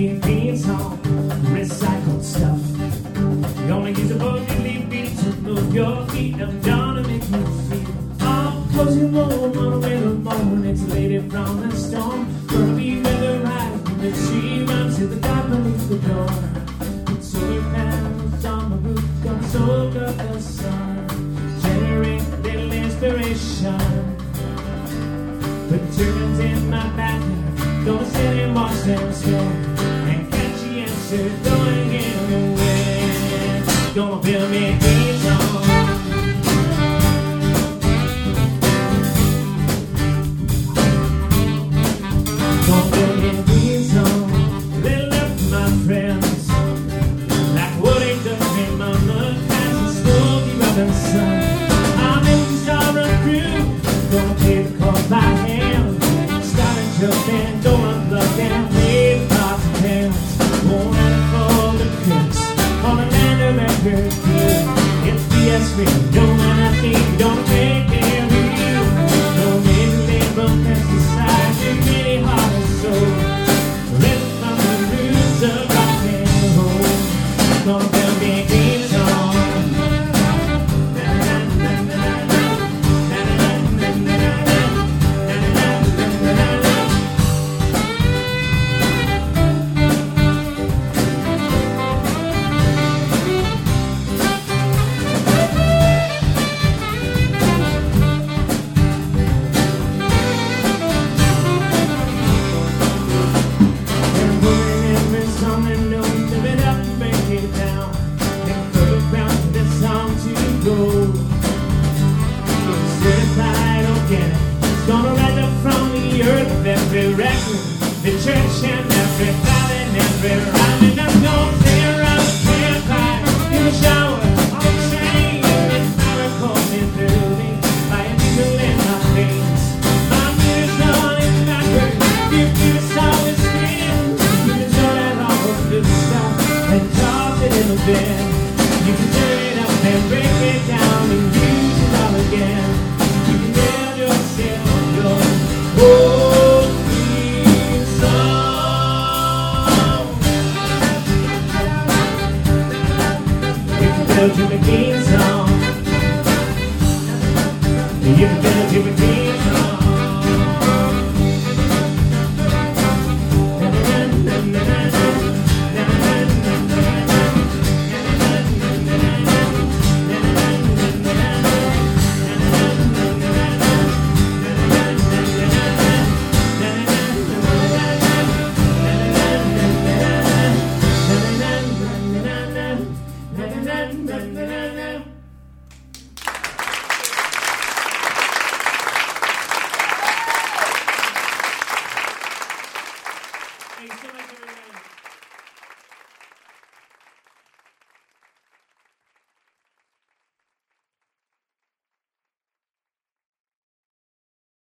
making beans on recycled stuff. You only use a bucket leaf beat to move your feet. I'm gonna make you feel all cozy warm on a winter morning. It's a lady from the storm. Gonna be weather right when she runs to the guy beneath the door. Put solar panels on the roof, gonna soak up the sun, generate a little inspiration. Put turbines in my backyard, gonna sit and watch them swim and catch the answer going anywhere. Gonna build me a green song. Gonna build me a green song. Little up my friends, like Woody Duck, Mama, Cats, and Smokey Robinson. I'm in the star run through, gonna play the chord by hand. Jumping, don't unplug and play the pots and pans. Won't let it fall the crooks on the land of record deal. It's BS3, don't let nothing, don't take care of you. Don't make the label pesticide your many heart and soul. Live from the roots of rock and roll. Gonna build me a green song. Gonna rise up from the earth of every record, the church and every valley and every rhyme. And I'm gonna play around the campfire, in the shower, on the train. It's miracle me through me, by a needle in my veins. My music's running backwards, you feel it's always spin. You can throw that all over the stuff and toss it in the bin. You can turn it up and break it down and use it all again. You can build yourself build you a green song. You can build you a green song. Thanks so much, everybody.